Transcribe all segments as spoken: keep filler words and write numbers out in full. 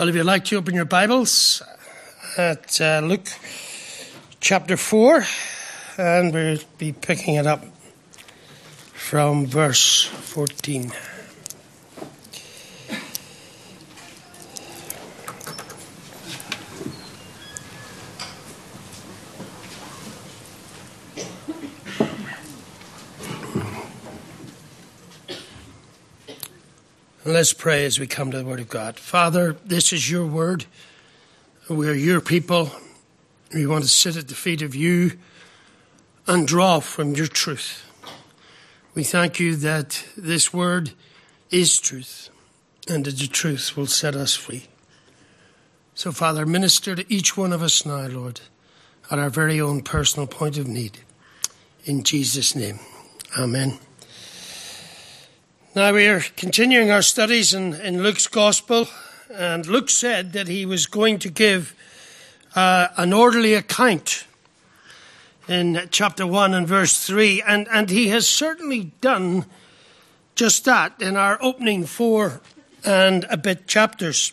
Well, if you'd like to open your Bibles at uh, Luke chapter four, and we'll be picking it up from verse fourteen. Let's pray as we come to the Word of God. Father, this is your Word. We're your people. We want to sit at the feet of you and draw from your truth. We thank you that this Word is truth and that the truth will set us free. So, Father, minister to each one of us now, Lord, at our very own personal point of need. In Jesus' name, amen. Now we are continuing our studies in, in Luke's Gospel, and Luke said that he was going to give uh, an orderly account in chapter one and verse three, and, and he has certainly done just that in our opening four and a bit chapters,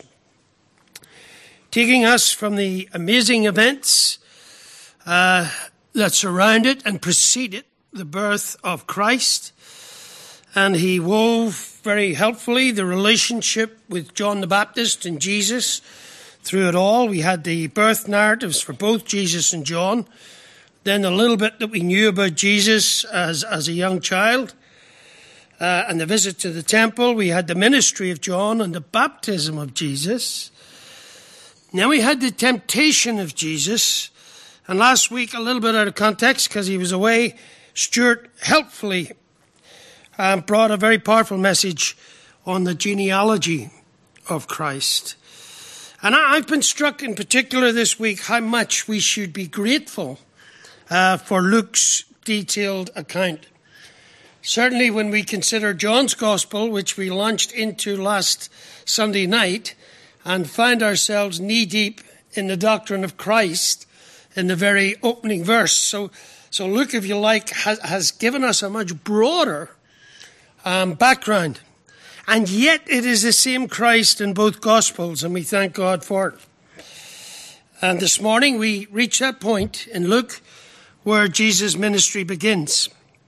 taking us from the amazing events uh, that surrounded and preceded the birth of Christ. And he wove very helpfully the relationship with John the Baptist and Jesus through it all. We had the birth narratives for both Jesus and John. Then a little bit that we knew about Jesus as, as a young child. Uh, and the visit to the temple. We had the ministry of John and the baptism of Jesus. Now we had the temptation of Jesus. And last week, a little bit out of context because he was away, Stuart helpfully Um, brought a very powerful message on the genealogy of Christ. And I, I've been struck in particular this week how much we should be grateful uh, for Luke's detailed account. Certainly when we consider John's Gospel, which we launched into last Sunday night, and find ourselves knee-deep in the doctrine of Christ in the very opening verse. So, so Luke, if you like, has, has given us a much broader Um, background. And yet it is the same Christ in both Gospels, and we thank God for it. And this morning we reach that point in Luke where Jesus' ministry begins.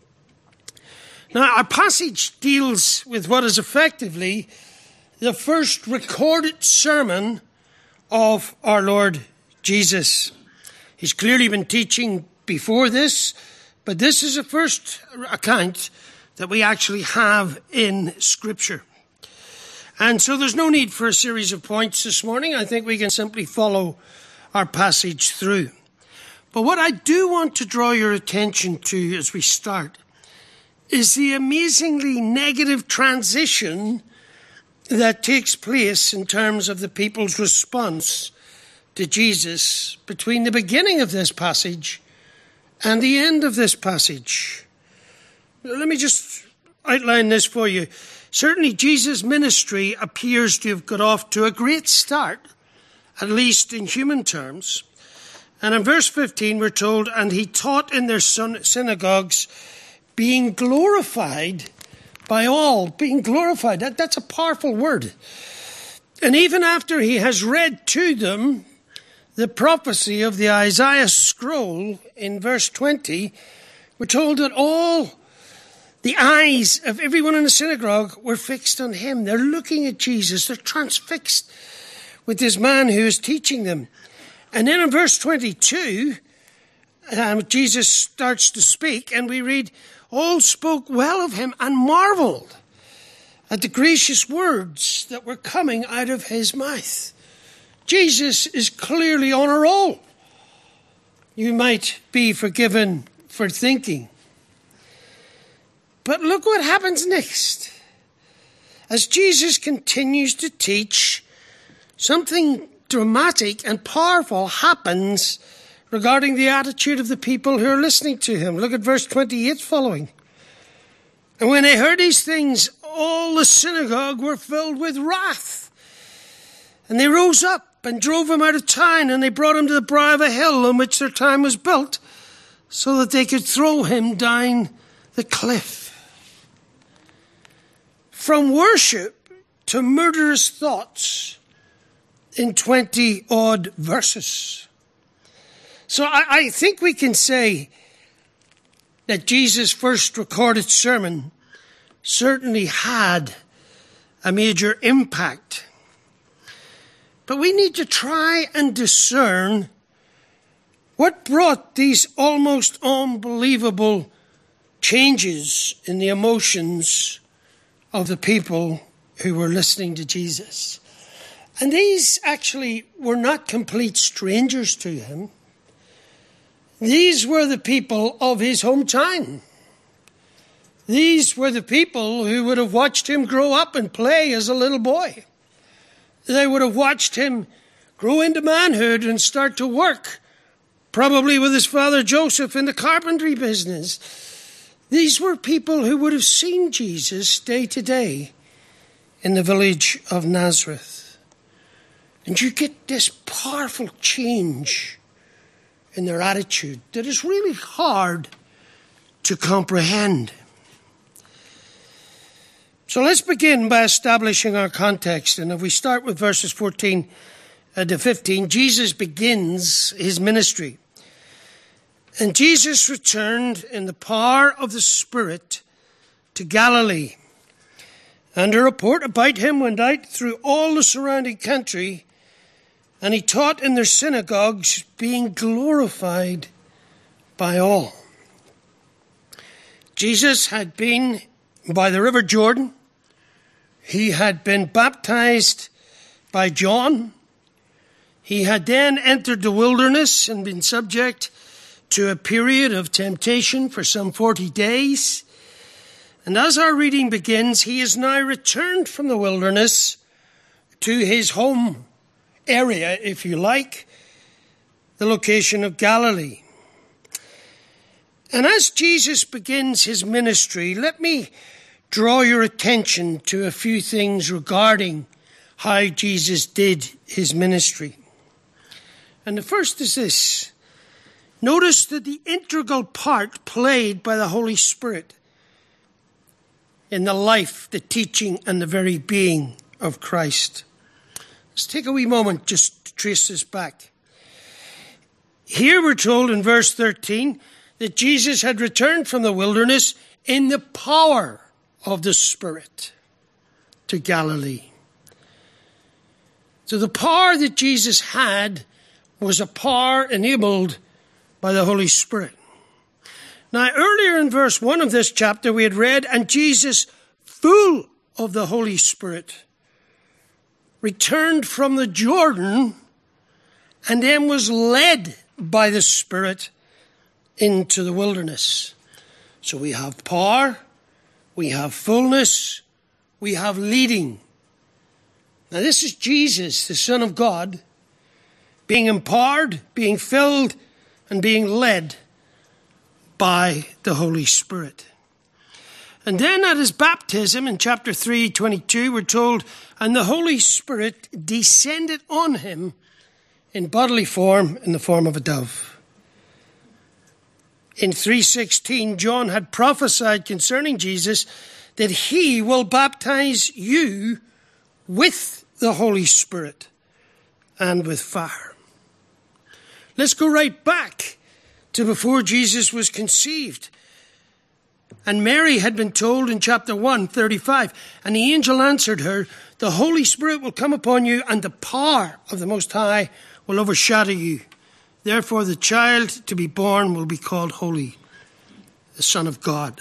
Now our passage deals with what is effectively the first recorded sermon of our Lord Jesus. He's clearly been teaching before this, but this is the first account that we actually have in Scripture. And so there's no need for a series of points this morning. I think we can simply follow our passage through. But what I do want to draw your attention to as we start is the amazingly negative transition that takes place in terms of the people's response to Jesus between the beginning of this passage and the end of this passage. Let me just outline this for you. Certainly Jesus' ministry appears to have got off to a great start, at least in human terms. And in verse fifteen we're told, and he taught in their synagogues, being glorified by all. Being glorified, that, that's a powerful word. And even after he has read to them the prophecy of the Isaiah scroll in verse twenty, we're told that all the eyes of everyone in the synagogue were fixed on him. They're looking at Jesus. They're transfixed with this man who is teaching them. And then in verse twenty-two, um, Jesus starts to speak, and we read, all spoke well of him and marveled at the gracious words that were coming out of his mouth. Jesus is clearly on a roll. You might be forgiven for thinking. But look what happens next. As Jesus continues to teach, something dramatic and powerful happens regarding the attitude of the people who are listening to him. Look at verse twenty-eight following. And when they heard these things, all the synagogue were filled with wrath. And they rose up and drove him out of town, and they brought him to the brow of a hill on which their town was built, so that they could throw him down the cliff. From worship to murderous thoughts, in twenty odd verses. So I, I think we can say that Jesus' first recorded sermon certainly had a major impact. But we need to try and discern what brought these almost unbelievable changes in the emotions of the people who were listening to Jesus. And these actually were not complete strangers to him. These were the people of his hometown. These were the people who would have watched him grow up and play as a little boy. They would have watched him grow into manhood and start to work, probably with his father Joseph in the carpentry business. These were people who would have seen Jesus day to day in the village of Nazareth. And you get this powerful change in their attitude that is really hard to comprehend. So let's begin by establishing our context. And if we start with verses fourteen to fifteen, Jesus begins his ministry. And Jesus returned in the power of the Spirit to Galilee. And a report about him went out through all the surrounding country, and he taught in their synagogues, being glorified by all. Jesus had been by the river Jordan. He had been baptized by John. He had then entered the wilderness and been subject to a period of temptation for some forty days. And as our reading begins, he is now returned from the wilderness to his home area, if you like, the location of Galilee. And as Jesus begins his ministry, let me draw your attention to a few things regarding how Jesus did his ministry. And the first is this. Notice that the integral part played by the Holy Spirit in the life, the teaching, and the very being of Christ. Let's take a wee moment just to trace this back. Here we're told in verse thirteen that Jesus had returned from the wilderness in the power of the Spirit to Galilee. So the power that Jesus had was a power enabled by the Holy Spirit. Now, earlier in verse one of this chapter, we had read, and Jesus, full of the Holy Spirit, returned from the Jordan and then was led by the Spirit into the wilderness. So we have power, we have fullness, we have leading. Now this is Jesus, the Son of God, being empowered, being filled, and being led by the Holy Spirit. And then at his baptism in chapter three, twenty-two, we're told, and the Holy Spirit descended on him in bodily form, in the form of a dove. In three sixteen, John had prophesied concerning Jesus that he will baptize you with the Holy Spirit and with fire. Let's go right back to before Jesus was conceived. And Mary had been told in chapter one, thirty-five, and the angel answered her, the Holy Spirit will come upon you, and the power of the Most High will overshadow you. Therefore the child to be born will be called Holy, the Son of God.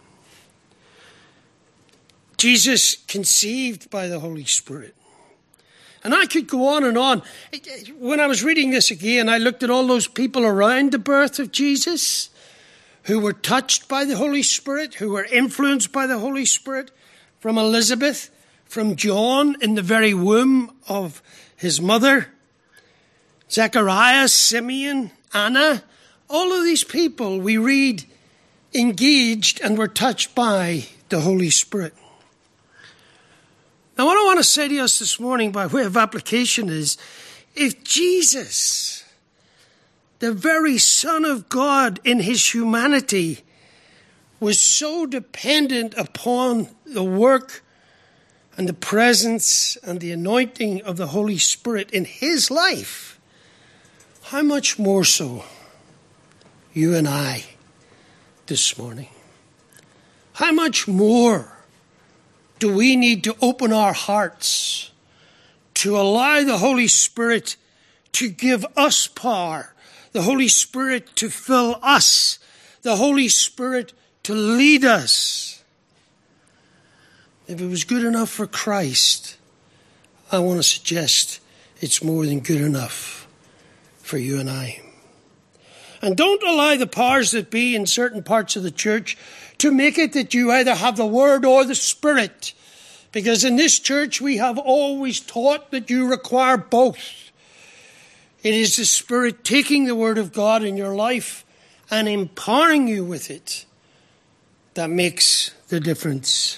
Jesus conceived by the Holy Spirit. And I could go on and on. When I was reading this again, I looked at all those people around the birth of Jesus who were touched by the Holy Spirit, who were influenced by the Holy Spirit, from Elizabeth, from John in the very womb of his mother, Zechariah, Simeon, Anna. All of these people we read engaged and were touched by the Holy Spirit. Now, what I want to say to us this morning by way of application is, if Jesus, the very Son of God in his humanity, was so dependent upon the work and the presence and the anointing of the Holy Spirit in his life, how much more so you and I this morning? How much more do we need to open our hearts to allow the Holy Spirit to give us power, the Holy Spirit to fill us, the Holy Spirit to lead us? If it was good enough for Christ, I want to suggest it's more than good enough for you and I. And don't allow the powers that be in certain parts of the church to make it that you either have the Word or the Spirit. Because in this church we have always taught that you require both. It is the Spirit taking the Word of God in your life and empowering you with it that makes the difference.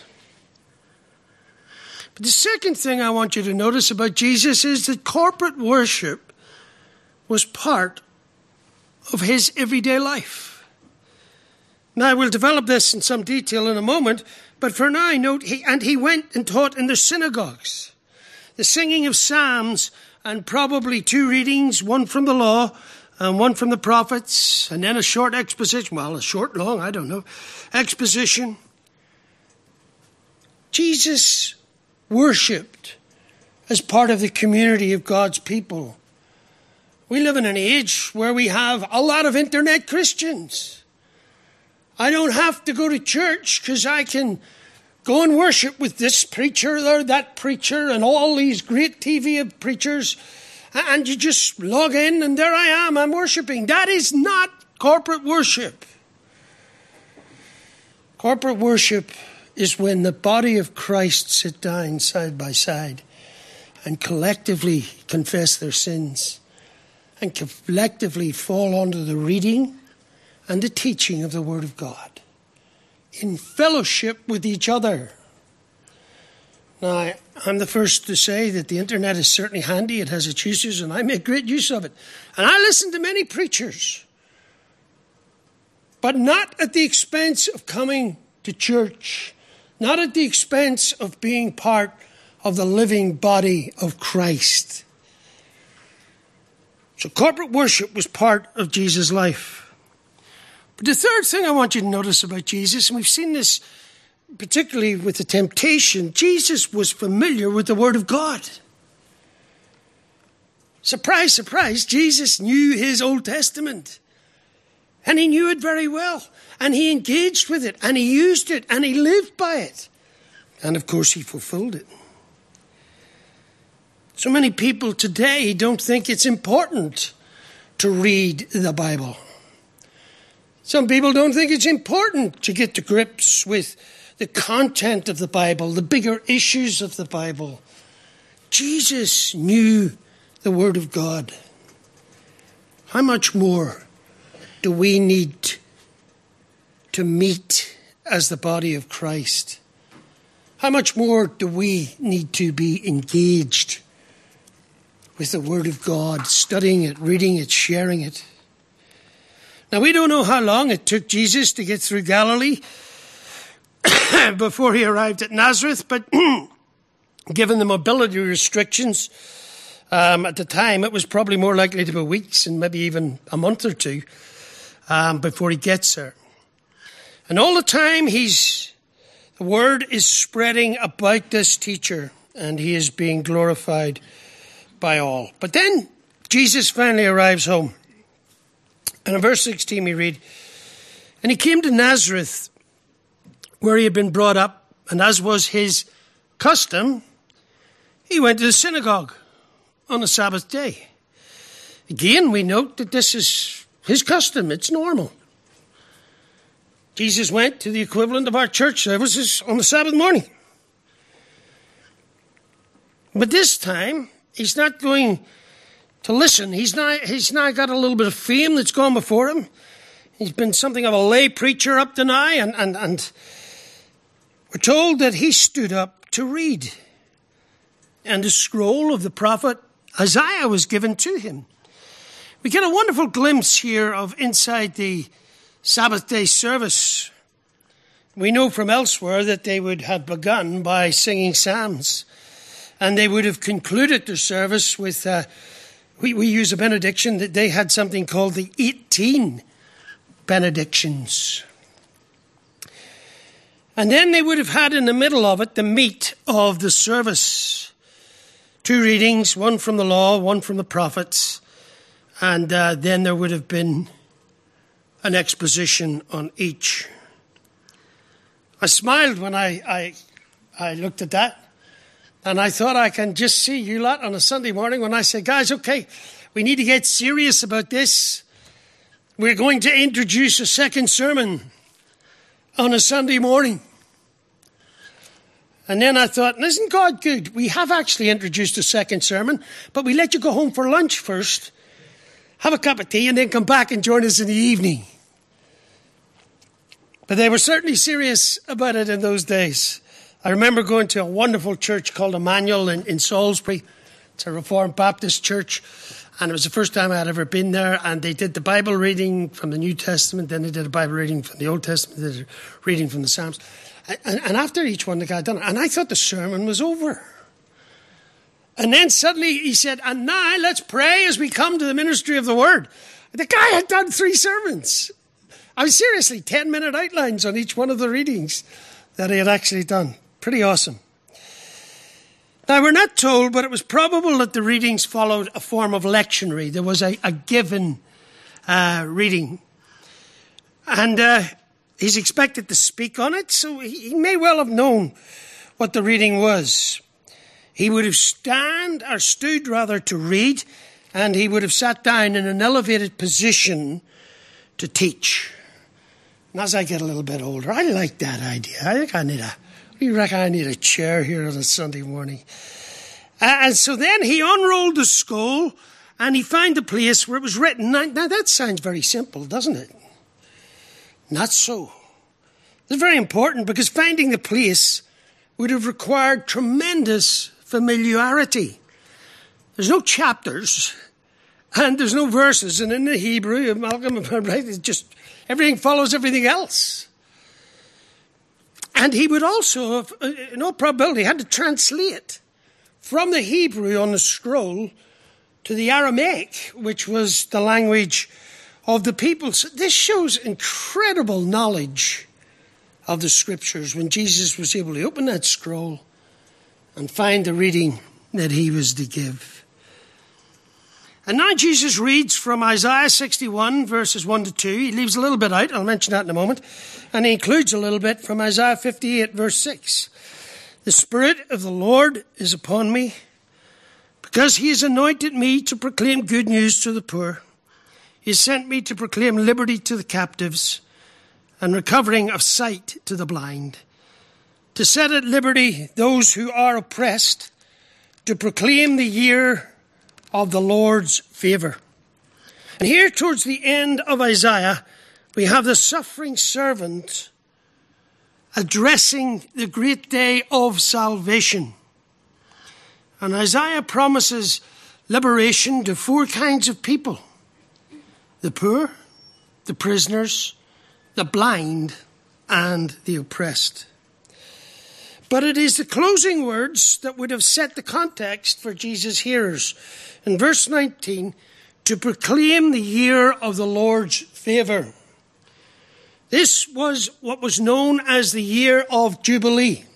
But the second thing I want you to notice about Jesus is that corporate worship was part of his everyday life. Now, we'll develop this in some detail in a moment, but for now, note, he, and he went and taught in the synagogues. The singing of psalms and probably two readings, one from the law and one from the prophets, and then a short exposition, well, a short, long, I don't know, exposition. Jesus worshipped as part of the community of God's people. We live in an age where we have a lot of internet Christians. I don't have to go to church because I can go and worship with this preacher or that preacher and all these great T V preachers. And you just log in and there I am, I'm worshiping. That is not corporate worship. Corporate worship is when the body of Christ sit down side by side and collectively confess their sins and collectively fall under the reading and the teaching of the Word of God in fellowship with each other. Now, I'm the first to say that the internet is certainly handy. It has its uses, and I make great use of it. And I listen to many preachers, but not at the expense of coming to church, not at the expense of being part of the living body of Christ. So corporate worship was part of Jesus' life. But the third thing I want you to notice about Jesus, and we've seen this particularly with the temptation, Jesus was familiar with the Word of God. Surprise, surprise, Jesus knew his Old Testament. And he knew it very well. And he engaged with it, and he used it, and he lived by it. And of course, he fulfilled it. So many people today don't think it's important to read the Bible. Some people don't think it's important to get to grips with the content of the Bible, the bigger issues of the Bible. Jesus knew the Word of God. How much more do we need to meet as the body of Christ? How much more do we need to be engaged with the Word of God, studying it, reading it, sharing it? Now, we don't know how long it took Jesus to get through Galilee before he arrived at Nazareth, but given the mobility restrictions um, at the time, it was probably more likely to be weeks and maybe even a month or two um, before he gets there. And all the time, he's the word is spreading about this teacher, and he is being glorified by all. But then Jesus finally arrives home. And in verse sixteen we read, "And he came to Nazareth, where he had been brought up, and as was his custom, he went to the synagogue on the Sabbath day." Again, we note that this is his custom. It's normal. Jesus went to the equivalent of our church services on the Sabbath morning. But this time, he's not going to listen. He's now, he's now got a little bit of fame that's gone before him. He's been something of a lay preacher up to now, and, and, and we're told that he stood up to read. And the scroll of the prophet Isaiah was given to him. We get a wonderful glimpse here of inside the Sabbath day service. We know from elsewhere that they would have begun by singing psalms, and they would have concluded their service with, uh, we, we use a benediction, that they had something called the eighteen benedictions. And then they would have had in the middle of it the meat of the service. Two readings, one from the law, one from the prophets, and uh, then there would have been an exposition on each. I smiled when I, I, I looked at that, and I thought I can just see you lot on a Sunday morning when I say, guys, okay, we need to get serious about this. We're going to introduce a second sermon on a Sunday morning. And then I thought, isn't God good? We have actually introduced a second sermon, but we let you go home for lunch first, have a cup of tea, and then come back and join us in the evening. But they were certainly serious about it in those days. I remember going to a wonderful church called Emmanuel in, in Salisbury. It's a Reformed Baptist church. And it was the first time I had ever been there. And they did the Bible reading from the New Testament. Then they did a Bible reading from the Old Testament. They did a reading from the Psalms. And, and after each one, the guy done it. And I thought the sermon was over. And then suddenly he said, and now let's pray as we come to the ministry of the word. The guy had done three sermons. I was seriously ten-minute outlines on each one of the readings that he had actually done. Pretty awesome. Now, we're not told, but it was probable that the readings followed a form of lectionary. There was a, a given uh, reading. And uh, he's expected to speak on it, so he, he may well have known what the reading was. He would have stand or stood rather to read, and he would have sat down in an elevated position to teach. And as I get a little bit older, I like that idea. I think I need a, what do you reckon I need a chair here on a Sunday morning? Uh, and so then he unrolled the scroll and he found the place where it was written. Now, now that sounds very simple, doesn't it? Not so. It's very important because finding the place would have required tremendous familiarity. There's no chapters and there's no verses. And in the Hebrew, Malcolm, right, it's just everything follows everything else. And he would also have, in all probability, had to translate from the Hebrew on the scroll to the Aramaic, which was the language of the people. So this shows incredible knowledge of the scriptures when Jesus was able to open that scroll and find the reading that he was to give. And now Jesus reads from Isaiah sixty-one, verses one to two. He leaves a little bit out. I'll mention that in a moment. And he includes a little bit from Isaiah fifty-eight, verse six. The Spirit of the Lord is upon me, because he has anointed me to proclaim good news to the poor. He has sent me to proclaim liberty to the captives and recovering of sight to the blind, to set at liberty those who are oppressed, to proclaim the year of the Lord's favour. And here towards the end of Isaiah, we have the suffering servant addressing the great day of salvation. And Isaiah promises liberation to four kinds of people: the poor, the prisoners, the blind, and the oppressed. But it is the closing words that would have set the context for Jesus' hearers. In verse nineteen, to proclaim the year of the Lord's favour. This was what was known as the year of Jubilee.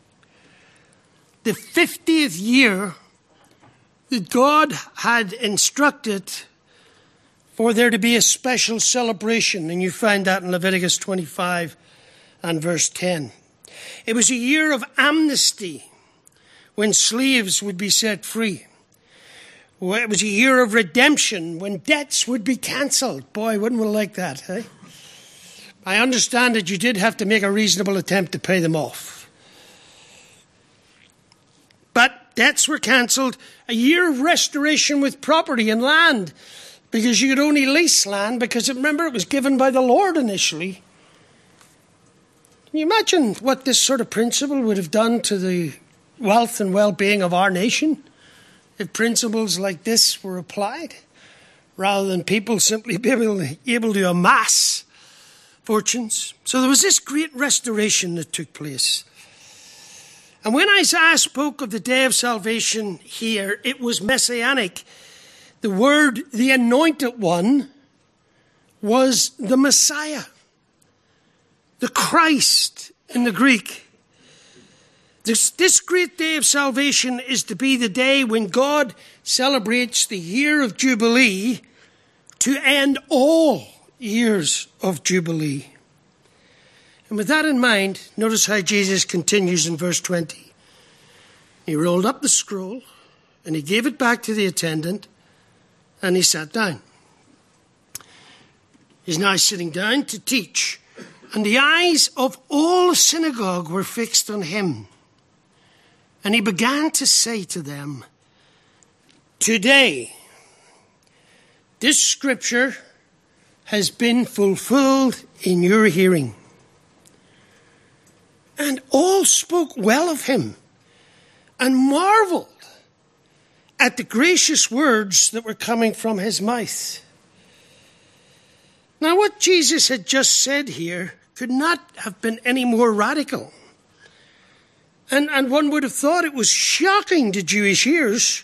The fiftieth year that God had instructed for there to be a special celebration. And you find that in Leviticus twenty-five and verse ten. It was a year of amnesty when slaves would be set free. It was a year of redemption when debts would be cancelled. Boy, wouldn't we like that, eh? I understand that you did have to make a reasonable attempt to pay them off. But debts were cancelled. A year of restoration with property and land, because you could only lease land because, remember, it was given by the Lord initially. Can you imagine what this sort of principle would have done to the wealth and well-being of our nation if principles like this were applied, rather than people simply being able, able to amass fortunes. So there was this great restoration that took place. And when Isaiah spoke of the day of salvation here, it was messianic. The word, the anointed one, was the Messiah, the Christ in the Greek. This, this great day of salvation is to be the day when God celebrates the year of Jubilee to end all years of Jubilee. And with that in mind, notice how Jesus continues in verse twenty. He rolled up the scroll and he gave it back to the attendant and he sat down. He's now sitting down to teach, and the eyes of all the synagogue were fixed on him. And he began to say to them, today, this scripture has been fulfilled in your hearing. And all spoke well of him and marveled at the gracious words that were coming from his mouth. Now, what Jesus had just said here could not have been any more radical. And, and one would have thought it was shocking to Jewish ears.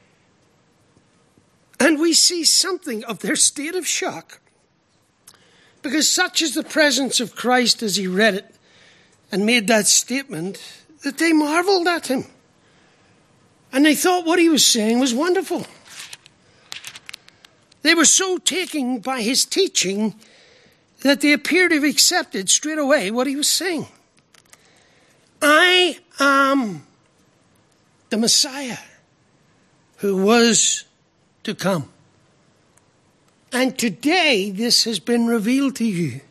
And we see something of their state of shock. Because such is the presence of Christ as he read it and made that statement, that they marveled at him. And they thought what he was saying was wonderful. They were so taken by his teaching that they appeared to have accepted straight away what he was saying. I am the Messiah who was to come. And today this has been revealed to you.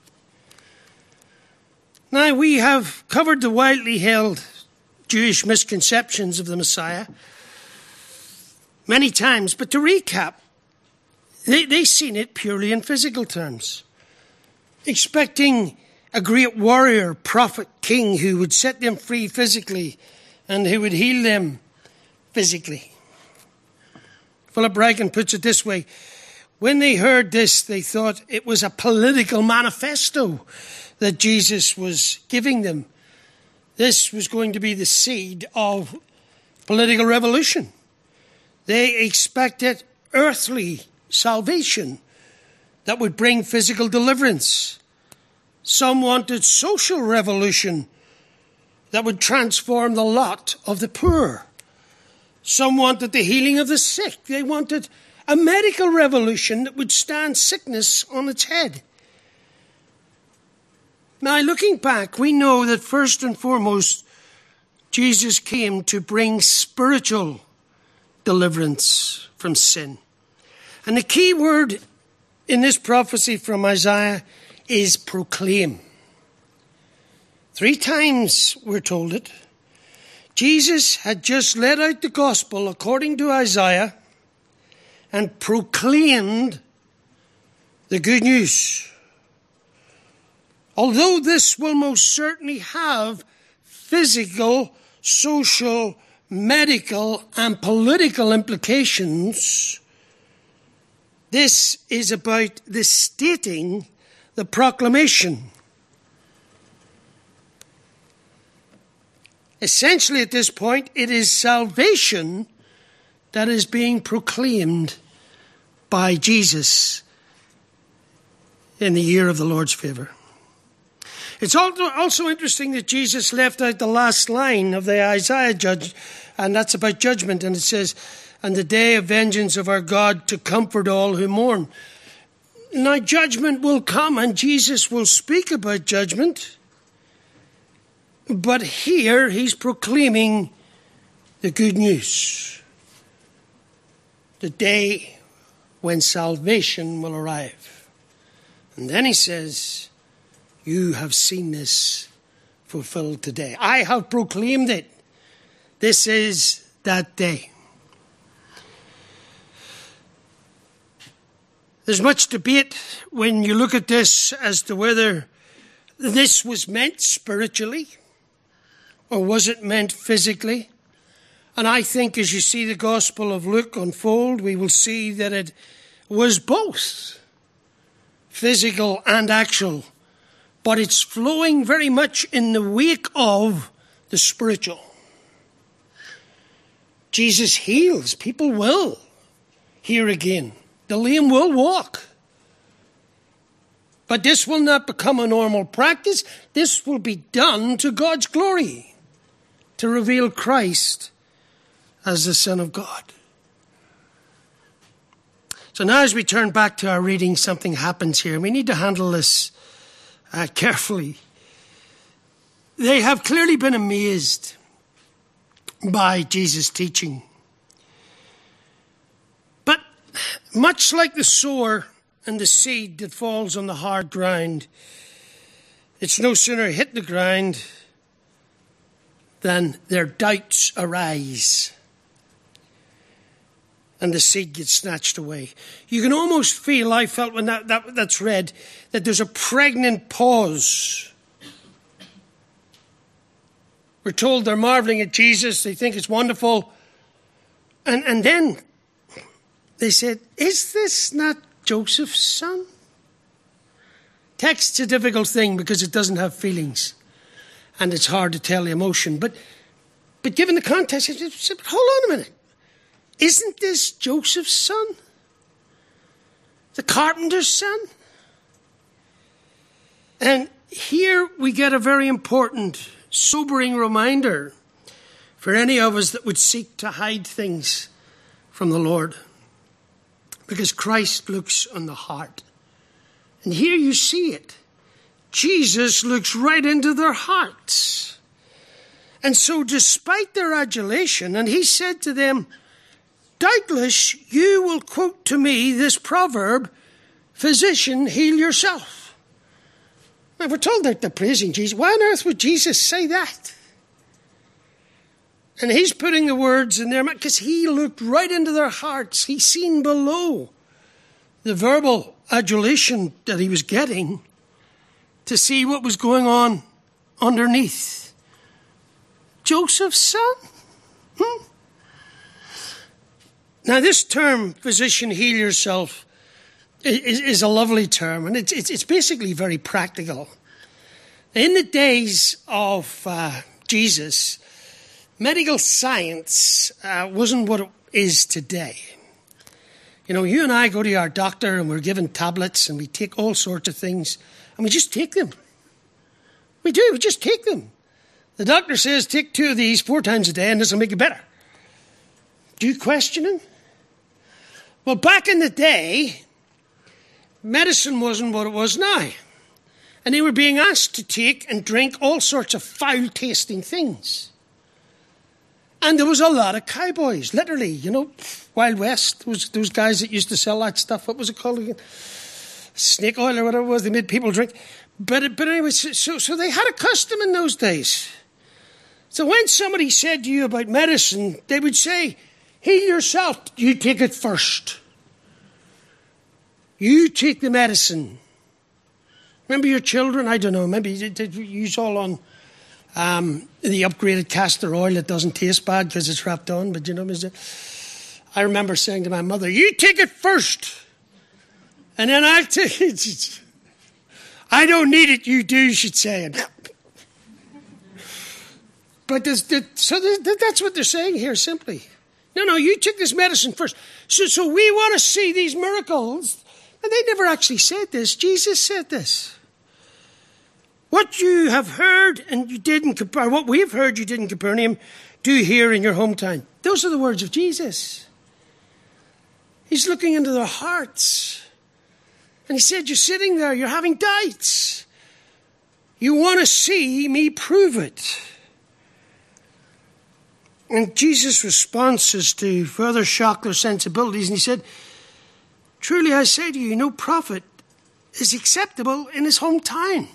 Now, we have covered the widely held Jewish misconceptions of the Messiah many times, but to recap, they, they seen it purely in physical terms, expecting a great warrior, prophet, king who would set them free physically and who would heal them physically. Philip Ryken puts it this way: when they heard this, they thought it was a political manifesto that Jesus was giving them. This was going to be the seed of political revolution. They expected earthly salvation that would bring physical deliverance. Some wanted social revolution that would transform the lot of the poor. Some wanted the healing of the sick. They wanted a medical revolution that would stand sickness on its head. Now, looking back, we know that first and foremost, Jesus came to bring spiritual deliverance from sin. And the key word in this prophecy from Isaiah is proclaim. Three times we're told it. Jesus had just led out the gospel according to Isaiah and proclaimed the good news. Although this will most certainly have physical, social, medical, and political implications, this is about the stating, the proclamation. Essentially, at this point, it is salvation that is being proclaimed by Jesus in the year of the Lord's favour. It's also interesting that Jesus left out the last line of the Isaiah judge, and that's about judgment. And it says, and the day of vengeance of our God to comfort all who mourn. Now judgment will come, and Jesus will speak about judgment. But here he's proclaiming the good news. The day when salvation will arrive. And then he says, you have seen this fulfilled today. I have proclaimed it. This is that day. There's much debate when you look at this as to whether this was meant spiritually or was it meant physically. And I think as you see the Gospel of Luke unfold, we will see that it was both physical and actual but it's flowing very much in the wake of the spiritual. Jesus heals. People will hear again. The lame will walk. But this will not become a normal practice. This will be done to God's glory, to reveal Christ as the Son of God. So now as we turn back to our reading, something happens here. We need to handle this uh, carefully. They have clearly been amazed by Jesus' teaching. But much like the sower and the seed that falls on the hard ground, it's no sooner hit the ground than their doubts arise and the seed gets snatched away. You can almost feel, I felt when that, that that's read, that there's a pregnant pause. We're told they're marveling at Jesus. They think it's wonderful. And, and then they said, is this not Joseph's son? Text's a difficult thing because it doesn't have feelings. And it's hard to tell the emotion. But, but given the context, it said, hold on a minute. Isn't this Joseph's son? The carpenter's son? And here we get a very important, sobering reminder for any of us that would seek to hide things from the Lord. Because Christ looks on the heart. And here you see it. Jesus looks right into their hearts. And so despite their adulation, and he said to them, doubtless you will quote to me this proverb, physician, heal yourself. Now we're told that they're praising Jesus. Why on earth would Jesus say that? And he's putting the words in their mouth because he looked right into their hearts. He's seen below the verbal adulation that he was getting to see what was going on underneath. Joseph's son? Hmm? Now this term, physician, heal yourself, is, is a lovely term, and it's, it's, it's basically very practical. In the days of uh, Jesus, medical science uh, wasn't what it is today. You know, you and I go to our doctor and we're given tablets and we take all sorts of things and we just take them. We do, we just take them. The doctor says take two of these four times a day and this will make you better. Do you question him? Well, back in the day, medicine wasn't what it was now. And they were being asked to take and drink all sorts of foul-tasting things. And there was a lot of cowboys, literally, you know, Wild West. Those, those guys that used to sell that stuff, what was it called again? Snake oil or whatever it was, they made people drink. But, but anyway, so, so they had a custom in those days. So when somebody said to you about medicine, they would say, heal yourself, you take it first. You take the medicine. Remember your children? I don't know, maybe you all on um, the upgraded castor oil that doesn't taste bad because it's wrapped on, but you know, I remember saying to my mother, you take it first, and then I'll take it. I don't need it, you do, she'd say. But this, this, so this, that's what they're saying here, simply. No, no, you took this medicine first. So, so we want to see these miracles. And they never actually said this. Jesus said this. What you have heard and you did in Capernaum, what we've heard you did in Capernaum, do here in your hometown. Those are the words of Jesus. He's looking into their hearts. And he said, you're sitting there, you're having doubts. You want to see me prove it. And Jesus' response is to further shock their sensibilities. And he said, truly I say to you, no prophet is acceptable in his hometown.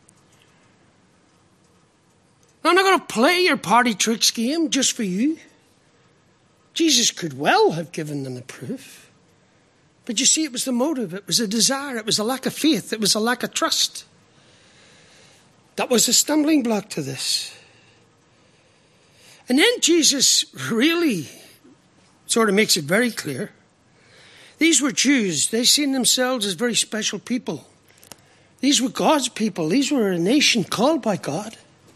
I'm not going to play your party tricks game just for you. Jesus could well have given them the proof. But you see, it was the motive. It was a desire. It was a lack of faith. It was a lack of trust. That was a stumbling block to this. And then Jesus really sort of makes it very clear. These were Jews. They seen themselves as very special people. These were God's people. These were a nation called by God.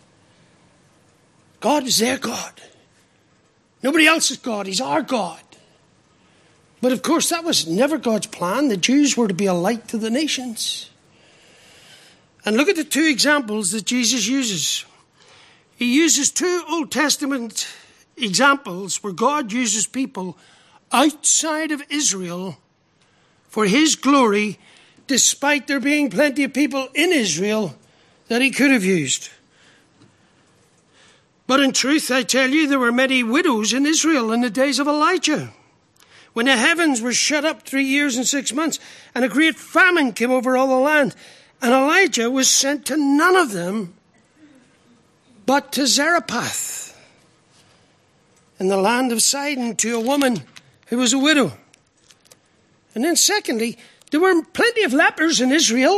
God is their God. Nobody else is God. He's our God. But of course, that was never God's plan. The Jews were to be a light to the nations. And look at the two examples that Jesus uses. He uses two Old Testament examples where God uses people outside of Israel for his glory, despite there being plenty of people in Israel that he could have used. But in truth, I tell you, there were many widows in Israel in the days of Elijah, when the heavens were shut up three years and six months, and a great famine came over all the land. And Elijah was sent to none of them, but to Zarephath, in the land of Sidon, to a woman who was a widow. And then secondly, there were plenty of lepers in Israel.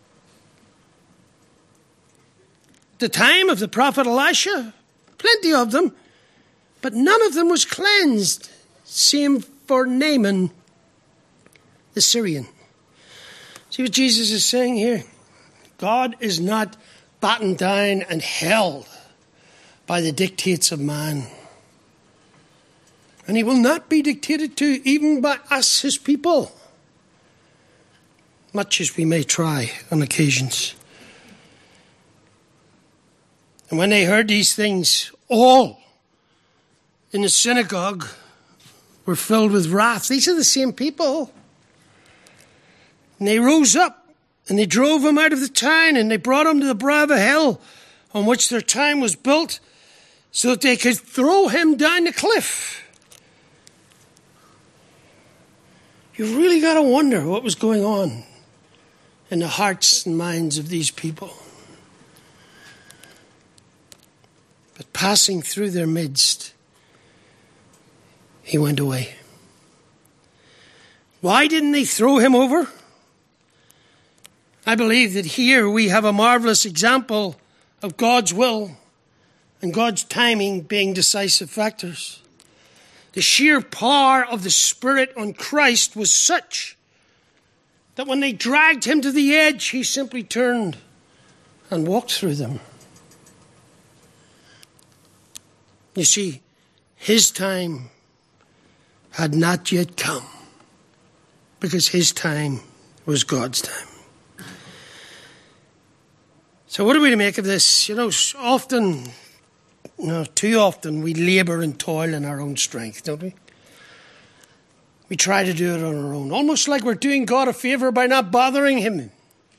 The time of the prophet Elisha, plenty of them, but none of them was cleansed. Same for Naaman, the Syrian. See what Jesus is saying here? God is not battened down and held by the dictates of man. And he will not be dictated to even by us, his people, much as we may try on occasions. And when they heard these things, all in the synagogue were filled with wrath. These are the same people. And they rose up and they drove him out of the town, and they brought him to the brow of a hill on which their town was built, so that they could throw him down the cliff. You've really got to wonder what was going on in the hearts and minds of these people. But passing through their midst, he went away. Why didn't they throw him over? I believe that here we have a marvelous example of God's will and God's timing being decisive factors. The sheer power of the Spirit on Christ was such that when they dragged him to the edge, he simply turned and walked through them. You see, his time had not yet come, because his time was God's time. So what are we to make of this? You know, often, you know, too often we labour and toil in our own strength, don't we? We try to do it on our own, almost like we're doing God a favour by not bothering him,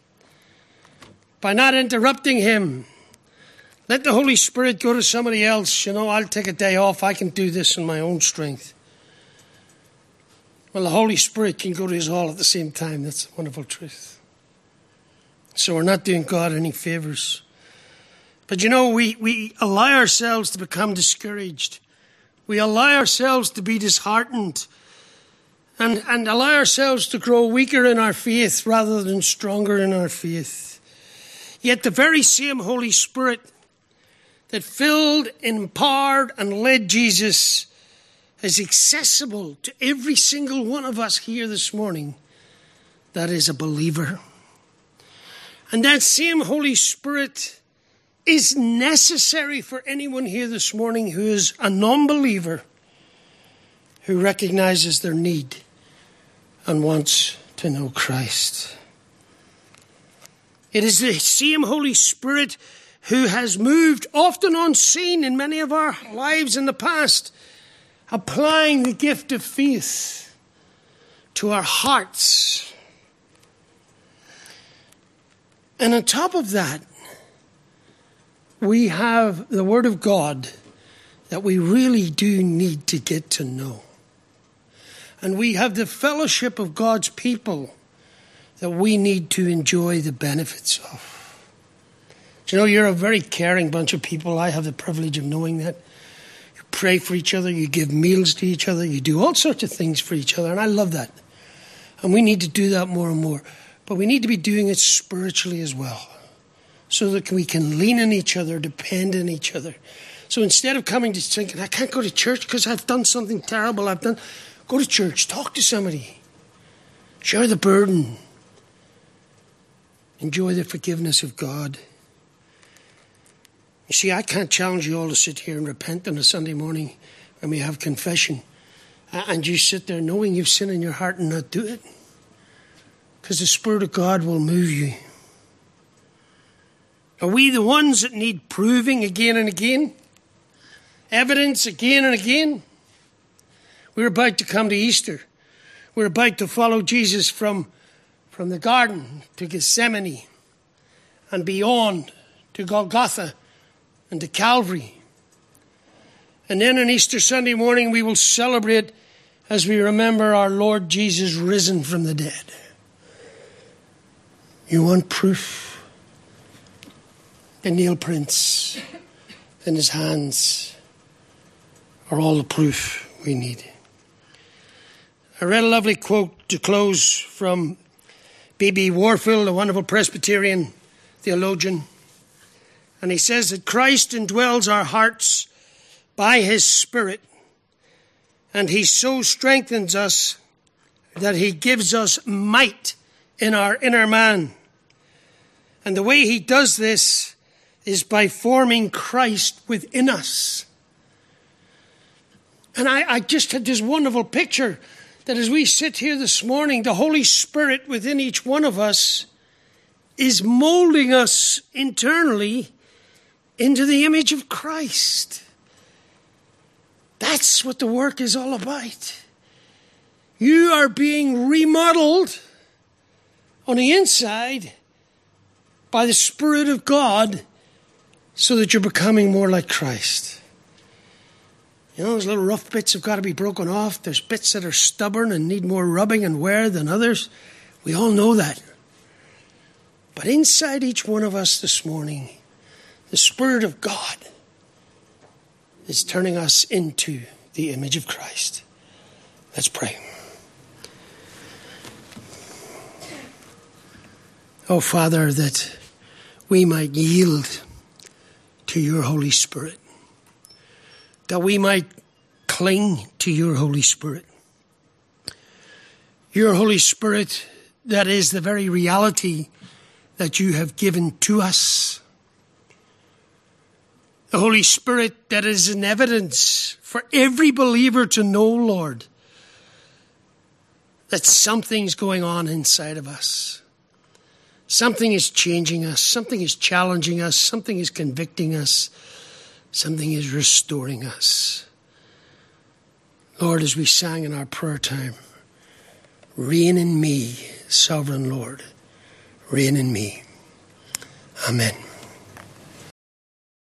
by not interrupting him. Let the Holy Spirit go to somebody else. You know, I'll take a day off. I can do this in my own strength. Well, the Holy Spirit can go to us all at the same time. That's a wonderful truth. So we're not doing God any favours. But you know, we, we allow ourselves to become discouraged. We allow ourselves to be disheartened. And, and allow ourselves to grow weaker in our faith rather than stronger in our faith. Yet the very same Holy Spirit that filled, empowered, and led Jesus is accessible to every single one of us here this morning that is a believer. And that same Holy Spirit is necessary for anyone here this morning who is a non-believer, who recognizes their need and wants to know Christ. It is the same Holy Spirit who has moved, often unseen in many of our lives in the past, applying the gift of faith to our hearts. And on top of that, we have the Word of God that we really do need to get to know. And we have the fellowship of God's people that we need to enjoy the benefits of. Do you know, you're a very caring bunch of people. I have the privilege of knowing that. You pray for each other, you give meals to each other, you do all sorts of things for each other, and I love that. And we need to do that more and more. But we need to be doing it spiritually as well, so that we can lean on each other, depend on each other. So instead of coming to thinking, I can't go to church because I've done something terrible, I've done, go to church, talk to somebody, share the burden. Enjoy the forgiveness of God. You see, I can't challenge you all to sit here and repent on a Sunday morning when we have confession, and you sit there knowing you've sin in your heart and not do it. Because the Spirit of God will move you. Are we the ones that need proving again and again? Evidence again and again? We're about to come to Easter. We're about to follow Jesus from, from the garden to Gethsemane and beyond to Golgotha and to Calvary. And then on Easter Sunday morning we will celebrate as we remember our Lord Jesus risen from the dead. You want proof? The nail prints in his hands are all the proof we need. I read a lovely quote to close from B B Warfield, a wonderful Presbyterian theologian. And he says that Christ indwells our hearts by his Spirit, and he so strengthens us that he gives us might in our inner man. And the way he does this is by forming Christ within us. And I, I just had this wonderful picture that as we sit here this morning, the Holy Spirit within each one of us is molding us internally into the image of Christ. That's what the work is all about. You are being remodeled on the inside by the Spirit of God so that you're becoming more like Christ. You know, those little rough bits have got to be broken off. There's bits that are stubborn and need more rubbing and wear than others. We all know that. But inside each one of us this morning, the Spirit of God is turning us into the image of Christ. Let's pray. Oh, Father, that we might yield to your Holy Spirit, that we might cling to your Holy Spirit. Your Holy Spirit, that is the very reality that you have given to us. The Holy Spirit that is an evidence for every believer to know, Lord, that something's going on inside of us. Something is changing us. Something is challenging us. Something is convicting us. Something is restoring us. Lord, as we sang in our prayer time, reign in me, sovereign Lord. Reign in me. Amen.